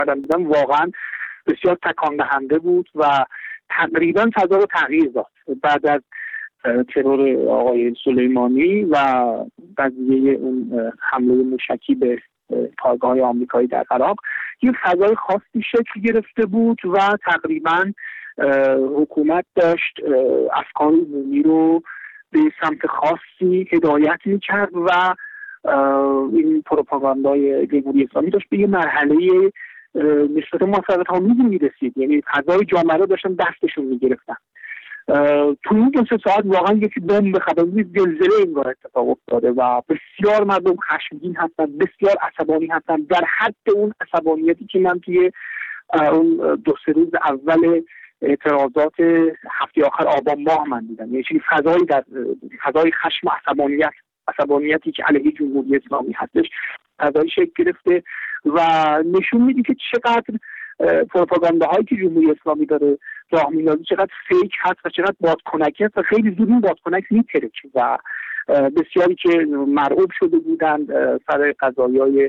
دیدم واقعا بسیار تکان دهنده بود و تقریبا فضا رو تغییر داد. بعد از ترور آقای سلیمانی و قضیه اون حمله موشکی به پایگاه آمریکایی در عراق، یه فضای خاصی شکل گرفته بود و تقریبا حکومت داشت افکار عمومی رو به سمت خاصی هدایت می‌کرد و این پروپاگاندای جمهوری اسلامی داشت به یه مرحله نسبت مسررآمیزی می‌رسید. یعنی فضای جامعه رو داشتن دستشون می‌گرفتن. تو این 2 ساعت واقعا یکی بمب خبری زلزله انگار اتفاق افتاده و بسیار مردم خشمگین هستن، بسیار عصبانی هستن، در حد اون عصبانیتی که من توی اون 2-3 روز اول اعتراضات هفته آخر آبان ماه من دیدم. یعنی فضایی در فضای خشم و عصبانیتی که علیه جمهوری اسلامی هستش فضایی شکل گرفته و نشون میده که چقدر پروپاگانداهایی که جمهوری اسلامی داره راه میندازه چقدر فیک هست و چقدر بادکنکی هست و خیلی زود این بادکنک میترکه و بسیاری که مرعوب شده بودند سر قضایای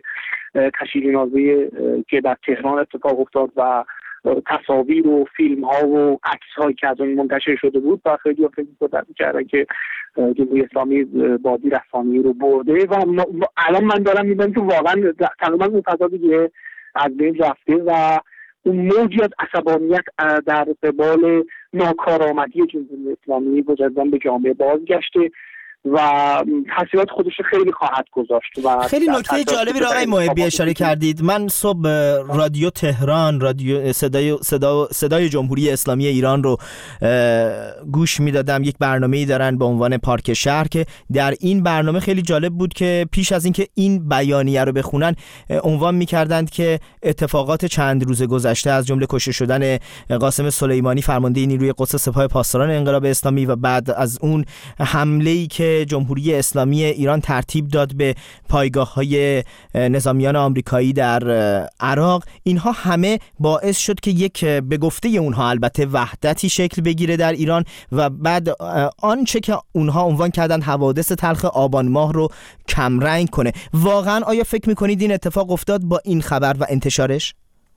تشییع که در تهران اتفاق افتاد و تصاویر و فیلم ها و عکس هایی که از اون منتشر شده بود و خیلی فکر می‌کردن که جمهوری اسلامی بازی رسانه‌ای رو برده و الان من دارم می‌بینم که واقعا تقریبا اون فضا دیگه از بین رفته و اون موجی از عصبانیت در قبال ناکارآمدی جمهوری اسلامی مجدداً به جامعه بازگشته و تاثیرات خودش خیلی خواهد گذاشت. و خیلی نکته جالبی رو آقای محبی اشاره کردید. من صبح رادیو تهران، رادیو صدای جمهوری اسلامی ایران رو گوش میدادم. یک برنامه‌ای دارن به عنوان پارک شهر که در این برنامه خیلی جالب بود که پیش از اینکه این بیانیه رو بخونن عنوان می‌کردند که اتفاقات چند روز گذشته از جمله کشته شدن قاسم سلیمانی فرمانده نیروی قدس سپاه پاسداران انقلاب اسلامی و بعد از اون حمله‌ای که جمهوری اسلامی ایران ترتیب داد به پایگاه‌های نظامیان آمریکایی در عراق، اینها همه باعث شد که یک به گفته اونها البته وحدتی شکل بگیره در ایران و بعد آنچه که اونها عنوان کردن حوادث تلخ آبان ماه رو کمرنگ کنه. واقعا آیا فکر می‌کنید این اتفاق افتاد با این خبر و انتشارش؟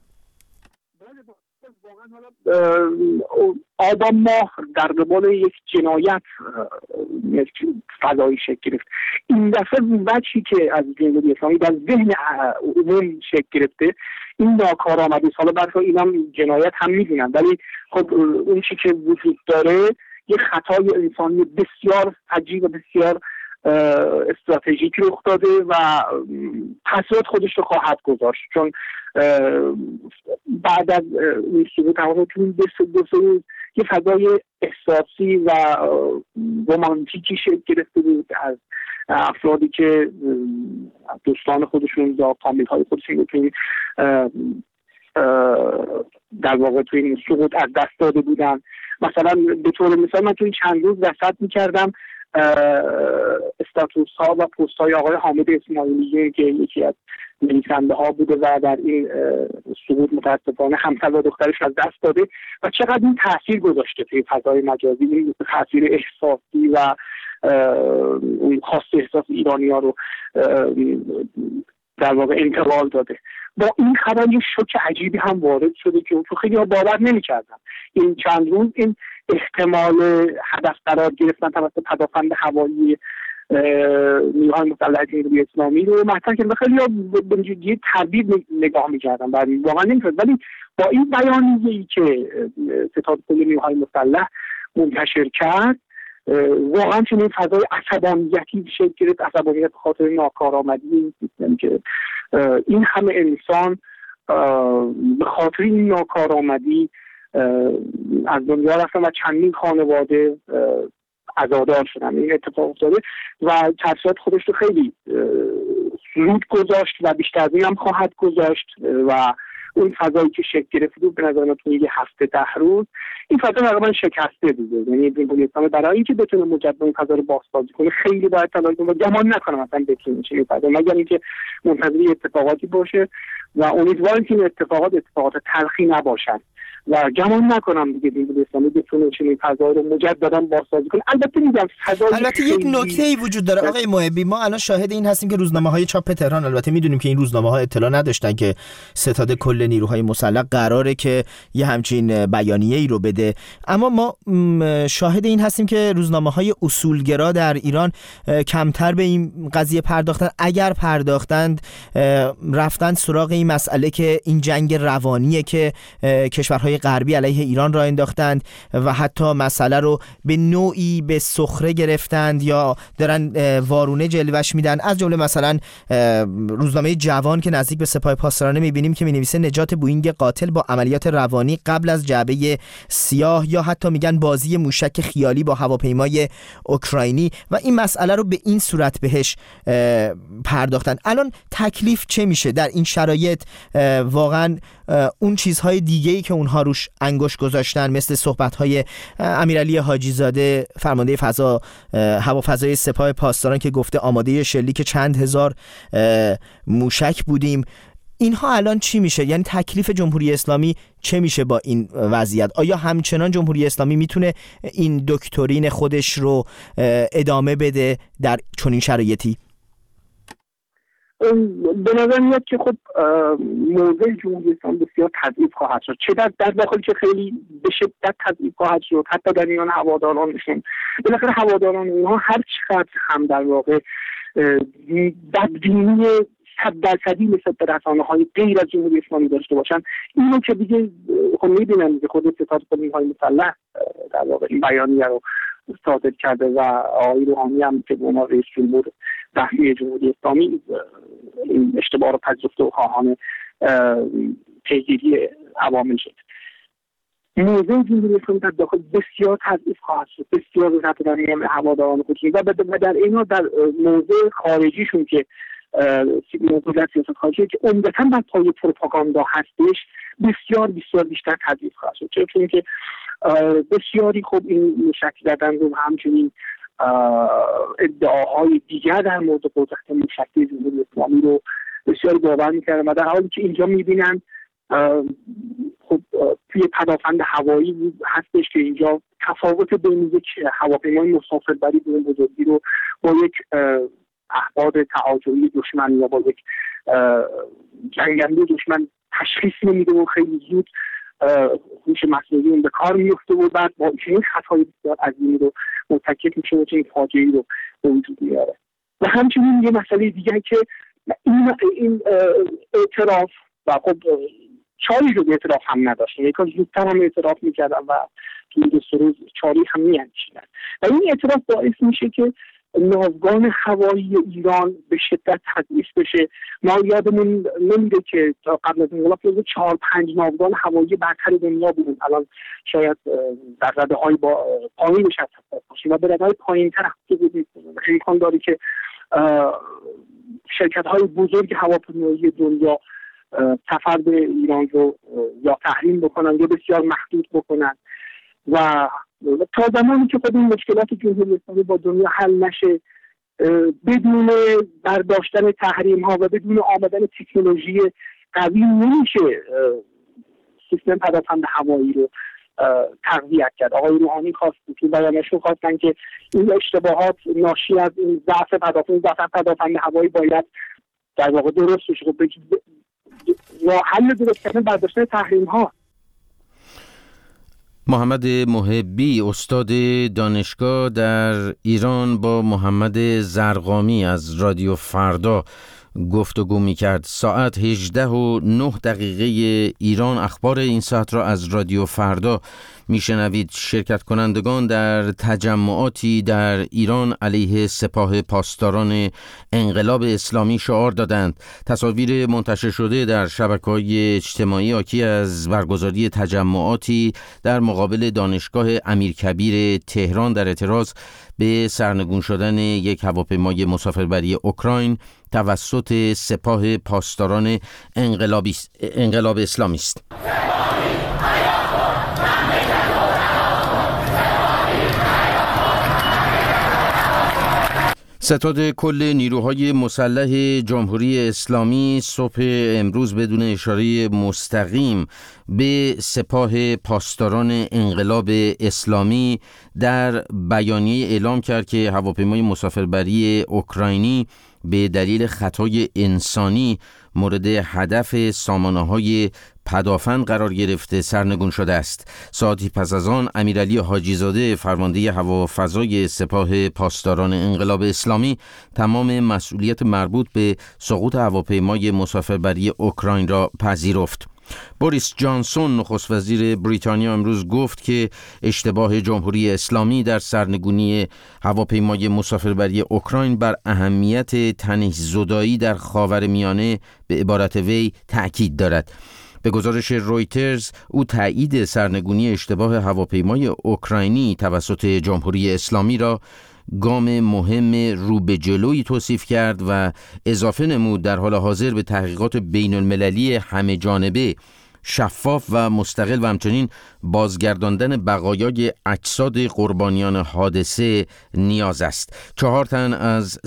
آبان ماه در قبال یک جنایت فضایی شکل گرفت. این دفعه بچی که از جمهوری اسلامی در ذهن عموم شکل گرفته این ناکارآمدی. حالا برخی اینا جنایت هم میدونن ولی خب اون چی که وجود داره یه خطای انسانی بسیار عجیب و بسیار استراتژیک رخ داده و تاثیرات خودش رو خواهد گذاشت، چون بعد از این سقوط تمام دو روز یه فضای احساسی و رومانتیکی شکل گرفته بود از افرادی که دوستان خودشون یا فامیل‌های خودشون رو توی در واقع توی این سقوط از دست داده بودن. مثلا به طور مثال من توی چند روز رصد می‌کردم استاتوس ها و پست های آقای حامد اسماعیلی که یکی از نویسنده ها بوده و در این سقوط متاسفانه همسر و دخترش از دست داده و چقدر این تاثیر گذاشته توی فضای مجازی، این تاثیر احساسی و اون خاص احساس ایرانی ها رو در واقع انتقال داده. با این خبر یه شوک عجیبی هم وارد شده که خیلی ها باور نمی‌کردن. این چند روز این احتمال هدف قرار گرفتن توسط پدافند هوایی نیروهای مسلح جمهوری اسلامی رو مطرح کردن. خیلی ها به جدی تردید نگاه می‌کردن و واقعا نمی‌شد، ولی با این بیانیه‌ای که ستاد کل نیروهای مسلح منتشر کرد واقعا چنین فضای عصبانیتی شکل گرفت، عصبانیت به خاطر ناکارآمدی این سیستم که این همه انسان به خاطر این ناکارآمدی از دنیا رفتن و چندین خانواده عزادار شدن. این اتفاق افتاده و تاثیرات خودش رو خیلی زود گذاشت و بیشتر از این هم خواهد گذاشت و اون فضایی که شکل گرفته بود به نظر من توی یه هفته 10 روز این فضا تقریبا شکسته بود. یعنی جمهوری اسلامی برای اینکه بتونه مجدد این فضا رو بازسازی کنه خیلی باید تلاش کنه و گمان نکنه مثلا بتونه چه فضا، مگر اینکه منتظر اتفاقاتی باشه و امیدواریم که این اتفاقات تلخی نباشن و گمان نکنم دیگه جمهوری اسلامی بتونه چنین فضایی رو مجددا بازسازی کنه. البته میگم البته یک نکته‌ای وجود داره آقای محبی، ما الان شاهد این هستیم که روزنامه‌های چاپ تهران، البته میدونیم که این روزنامه‌ها اطلاع نداشتن که ستاد کل نیروهای مسلح قراره که یه همچین بیانیه‌ای رو بده، اما ما شاهد این هستیم که روزنامه‌های اصولگرا در ایران کمتر به این قضیه پرداختن. اگر پرداختند رفتن سراغ این مسئله که این جنگ روانیه که کشورهای غربی علیه ایران را انداختند و حتی مسئله رو به نوعی به سخره گرفتند یا دارن وارونه جلوش میدن. از جمله مثلا روزنامه جوان که نزدیک به سپاه پاسداران میبینیم که مینویسه نجات بوئینگ قاتل با عملیات روانی قبل از جعبه سیاه، یا حتی میگن بازی موشک خیالی با هواپیمای اوکراینی، و این مسئله رو به این صورت بهش پرداختن. الان تکلیف چه میشه در این شرایط؟ واقعا اون چیزهای دیگه‌ای که اونها روش انگشت گذاشتن مثل صحبت‌های امیرعلی حاجی زاده فرمانده هوافضای سپاه پاسداران که گفته آماده شلیک چند هزار موشک بودیم، اینها الان چی میشه؟ یعنی تکلیف جمهوری اسلامی چه میشه با این وضعیت؟ آیا همچنان جمهوری اسلامی میتونه این دکترین خودش رو ادامه بده در چنین شرایطی؟ به نظر میاد که خب موضع جمهوری اسلامی بسیار تضعیف خواهد شد، چه در داخل که خیلی به شدت تضعیف خواهد شد، حتی در میان هوادارانشون. بالاخره هواداران اونها هر چقدر هم در واقع بدبینی 100% نسبت به رسانه‌های غیر از جمهوری اسلامی داشته باشن، اینو که دیگه خب می‌بینن که خود ستاد نیروهای مسلح در واقع این بیانیه رو صادر کرده و آقای روحانی هم که به عنوان رئیس جمهور رسمی جمهوری اسلامی این اشتباه رو پذیرفته و خواهان پیگیری عوامل شد. موضوع جمهوری اسلامی در داخل بسیار تضعیف خواهد شد، بسیار رضایت در میان هواداران خودشون و در اینا در موضوع خارجیشون که موضوع سیاست خارجی که عمدتاً بر پایه پروپاگاندا هستش بسیار بیشتر تضعیف خواهد شد، چون که بسیاری خب این شکل دادن رو همچنین ادعاهای دیگر در مورد قدرت موشکی جمهوری اسلامی رو بسیار باور می‌کردن و در حالی که اینجا می‌بینن خب توی پدافند هوایی هستش که اینجا تفاوت بین یک هواپیمای مسافربری به بزرگی رو با یک احباب تهاجمی دشمن یا با یک جنگنده دشمن تشخیص نمیده و خیلی زود هوش مصنوعی اون به کار میفته و بعد با این خطای بسیار عظیمی رو مرتکب میشه و این فاجعه‌ای رو به وجود میاره. و همچنین یه مسئله دیگه که این اعتراف و خب چاری رو به اعتراف هم نداشتن، یکان زودتر هم اعتراف میکردن و توی دو سه روز چاری هم میاندیشیدن و این اعتراف باعث میشه که ناوگان هوایی ایران به شدت تضعیف بشه. ما یادمون نمیده که تا قبل از انقلاب 4-5 ناوگان هوایی برتر دنیا بودن، الان شاید در رده‌های با پایینش هست باشیم و به رده‌های پایین‌تر هست بودیم. امکان داره که شرکت‌های بزرگ هواپیمایی دنیا سفر به ایران رو یا تحریم بکنن یا بسیار محدود بکنن و تا زمانی که خود این مشکلات جمهوری اسلامی با دنیا حل نشه بدون برداشتن تحریم ها و بدون آمدن تکنولوژی قوی نمیشه سیستم پدافند هوایی رو تقویت کرد. آقای روحانی تو بیانشون خواستن که این اشتباهات ناشی از این ضعف پدافند هوایی باید در واقع درست بشه و حل درست کردن برداشتن تحریم ها. محمد محبی استاد دانشگاه در ایران با محمد زرقامی از رادیو فردا گفتگو می‌کرد. ساعت 18:09 ایران. اخبار این ساعت را از رادیو فردا میشنوید. شرکت کنندگان در تجمعاتی در ایران علیه سپاه پاسداران انقلاب اسلامی شعار دادند. تصاویر منتشر شده در شبکه‌های اجتماعی حاکی از برگزاری تجمعاتی در مقابل دانشگاه امیرکبیر تهران در اعتراض به سرنگون شدن یک هواپیمای مسافربری اوکراین توسط سپاه پاسداران انقلاب اسلامی است. ستاد کل نیروهای مسلح جمهوری اسلامی صبح امروز بدون اشاره مستقیم به سپاه پاسداران انقلاب اسلامی در بیانیه اعلام کرد که هواپیمای مسافربری اوکراینی به دلیل خطای انسانی مورد هدف سامانه‌های پدافند قرار گرفته سرنگون شده است. ساعتی پس از آن امیرعلی حاجی‌زاده فرمانده هوافضای سپاه پاسداران انقلاب اسلامی تمام مسئولیت مربوط به سقوط هواپیمای مسافربری اوکراین را پذیرفت. بوریس جانسون نخست وزیر بریتانیا امروز گفت که اشتباه جمهوری اسلامی در سرنگونی هواپیمای مسافربری اوکراین بر اهمیت تنش‌زدایی در خاورمیانه به عبارت وی تأکید دارد. به گزارش رویترز او تایید سرنگونی اشتباه هواپیمای اوکراینی توسط جمهوری اسلامی را گام مهم رو به جلویی توصیف کرد و اضافه نمود در حال حاضر به تحقیقات بین المللی همه جانبه، شفاف و مستقل و همچنین بازگرداندن بقایای اجساد قربانیان حادثه نیاز است. 4 تن از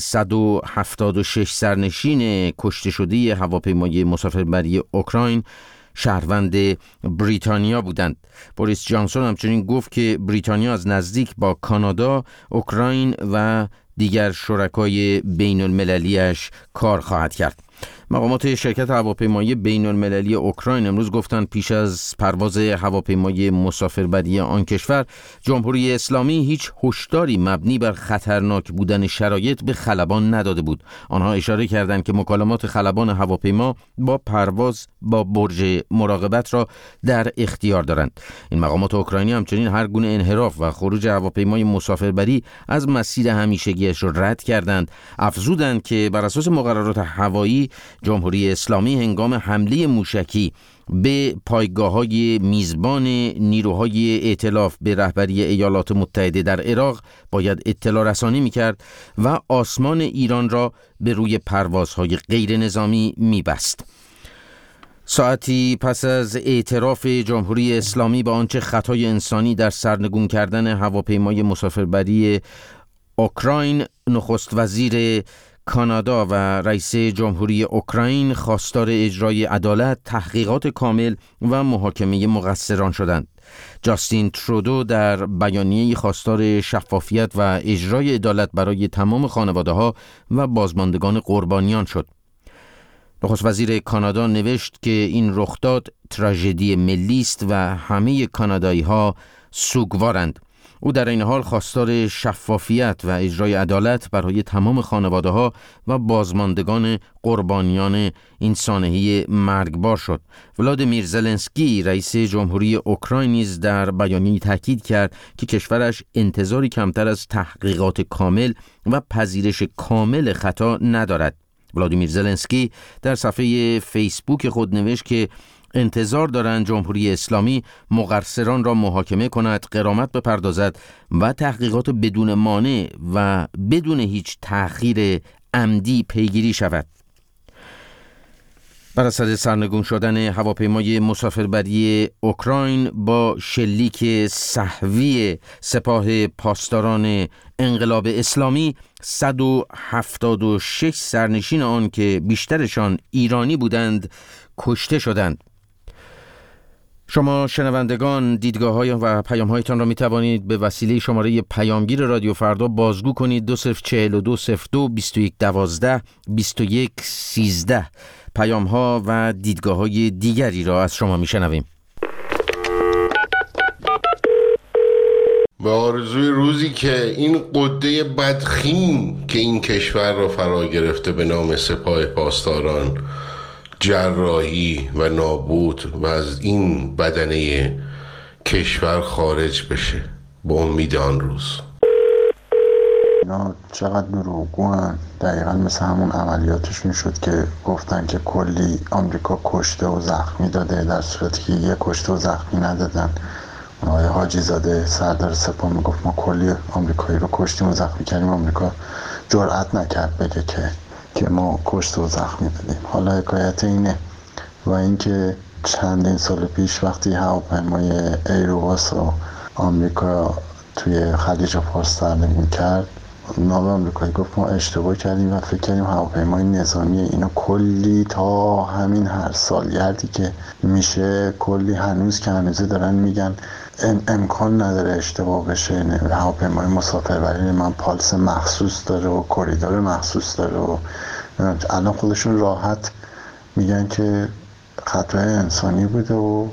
176 سرنشین کشته شده هواپیمای مسافربری اوکراین شهروند بریتانیا بودند. بوریس جانسون همچنین گفت که بریتانیا از نزدیک با کانادا، اوکراین و دیگر شرکای بین المللیش کار خواهد کرد. مقامات شرکت هواپیمایی بین المللی اوکراین امروز گفتند پیش از پرواز هواپیمای مسافربری آن کشور، جمهوری اسلامی هیچ هشداری مبنی بر خطرناک بودن شرایط به خلبان نداده بود. آنها اشاره کردند که مکالمات خلبان هواپیما با پرواز با برج مراقبت را در اختیار دارند. این مقامات اوکراینی همچنین هر گونه انحراف و خروج هواپیمای مسافربری از مسیر همیشگیش را رد کردند. افزودند که بر اساس مقررات هوایی جمهوری اسلامی هنگام حمله موشکی به پایگاه‌های میزبان نیروهای ائتلاف به رهبری ایالات متحده در عراق باید اطلاع رسانی می‌کرد و آسمان ایران را به روی پروازهای غیر نظامی می‌بست. ساعتی پس از اعتراف جمهوری اسلامی به آنچه خطای انسانی در سرنگون کردن هواپیمای مسافربری اوکراین، نخست وزیر کانادا و رئیس جمهوری اوکراین خواستار اجرای عدالت، تحقیقات کامل و محاکمه مقصران شدند. جاستین ترودو در بیانیه‌ای خواستار شفافیت و اجرای عدالت برای تمام خانواده‌ها و بازماندگان قربانیان شد. نخست وزیر کانادا نوشت که این رخداد تراژدی ملی است و همه کانادایی‌ها سوگوارند. او در این حال خواستار شفافیت و اجرای عدالت برای تمام خانواده‌ها و بازماندگان قربانیان این سانحه مرگبار شد. ولادیمیر زلنسکی رئیس جمهوری اوکراین نیز در بیانیه‌ای تاکید کرد که کشورش انتظاری کمتر از تحقیقات کامل و پذیرش کامل خطا ندارد. ولادیمیر زلنسکی در صفحه فیسبوک خود نوشت که انتظار دارند جمهوری اسلامی مقصران را محاکمه کند، غرامت بپردازد و تحقیقات بدون مانع و بدون هیچ تأخیر عمدی پیگیری شود. بر اثر سرنگون شدن هواپیمای مسافربری اوکراین با شلیک سهوی سپاه پاسداران انقلاب اسلامی، 176 سرنشین آن که بیشترشان ایرانی بودند کشته شدند. شما شنوندگان دیدگاه‌های و پیام‌هایتان را می‌توانید به وسیله شماره پیامگیر رادیو فردا بازگو کنید 204202 2112 2113. پیام‌ها و دیدگاه‌های دیگری را از شما می‌شنویم. به آرزوی روزی که این قده بدخیم که این کشور را فرا گرفته به نام سپاه پاسداران جراحی و نابود و از این بدنه کشور خارج بشه، به امید آن روز. اینا چقدر دروغگوئن، دقیقا مثل همون عملیاتشون شد که گفتن که کلی آمریکا کشته و زخمی داده، در صورتی که یه کشته و زخمی ندادن. آقای حاجی زاده سردار سپاه میگفت ما کلی آمریکایی رو کشتیم و زخمی کردیم، آمریکا جرئت نکرد بگه که ما کشته و زخمی دادیم. حالا حکایت اینه. و اینکه چندین سال پیش وقتی هواپیمای ایروباس رو آمریکا توی خلیج فارس سرنگون کرد، ناو آمریکایی گفت ما اشتباه کردیم و فکر کردیم هواپیمای نظامی. اینو کلی تا همین هر سالگردی که میشه کلی هنوز که هنوزه دارن میگن امکان نداره اشتباه بشه، هواپیمای مسافربری من پالس مخصوص داره و کوریدور مخصوص داره و الان خودشون راحت میگن که خطای انسانی بوده و